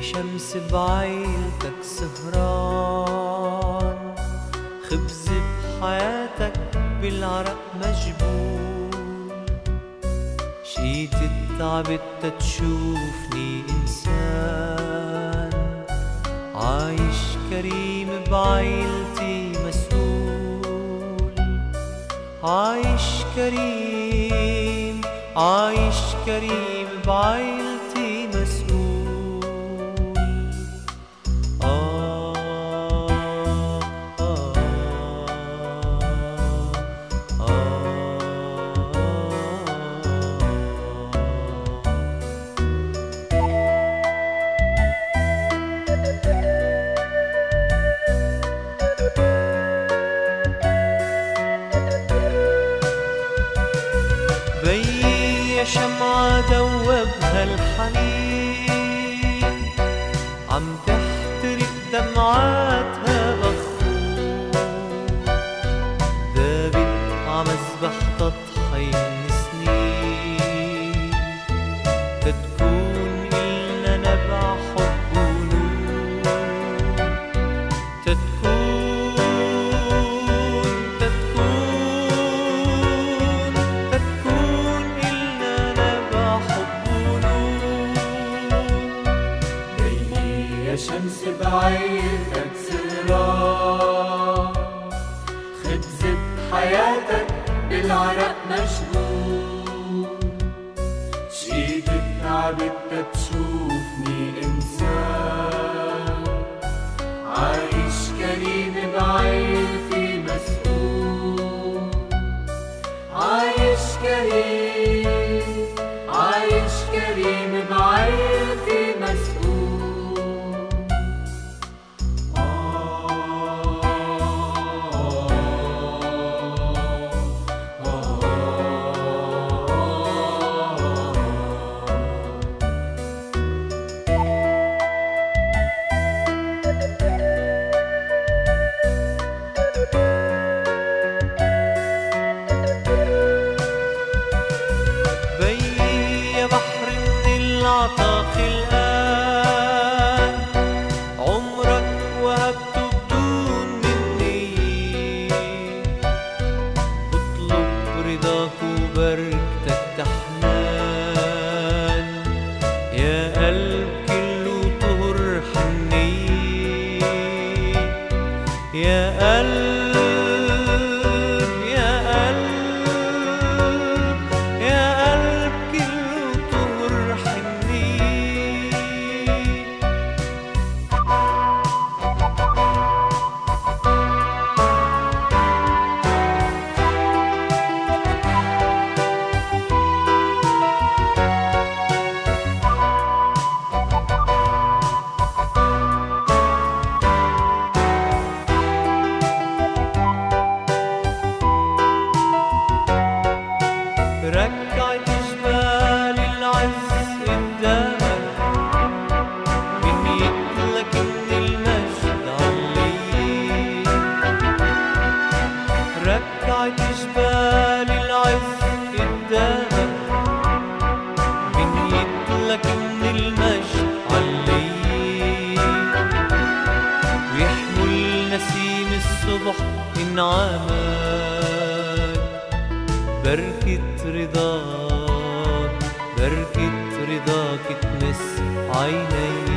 شمس بعيلتك سهران، خبز بحياتك بالعرق مجبول، شقيت تعبت تتشوفني إنسان، عايش كريم بعيلتي مسؤول، عايش كريم عايش كريم بعيلتي مسؤول. بيي شمعة دوبها الحنين، عم تحترق دمعاتها بخور، دابت عمذبح تضحي من سنين، تتكون إلنا نبع حب ونور، تتكون شمس بعيلتك سهران، خبز بحياتك بالعرق مشغول، شقيت تعبت تتشوفني إنسان، عايش كريم بعيلتي مسؤول، عايش كريم بعيلتي مسؤول. العطاء الآن عمرك وهبته بدون مني، بطلب رضاك وبركتك تحنان، يا قلب كله طهر حني، يا قلب ركعت جبال العز قدامك، من يطلق من المجد علي، ركعت جبال العز قدامك، من يطلق من المجد علي، ويحمل نسيم الصبح إنعامك، بركة رضاك تمس عيني.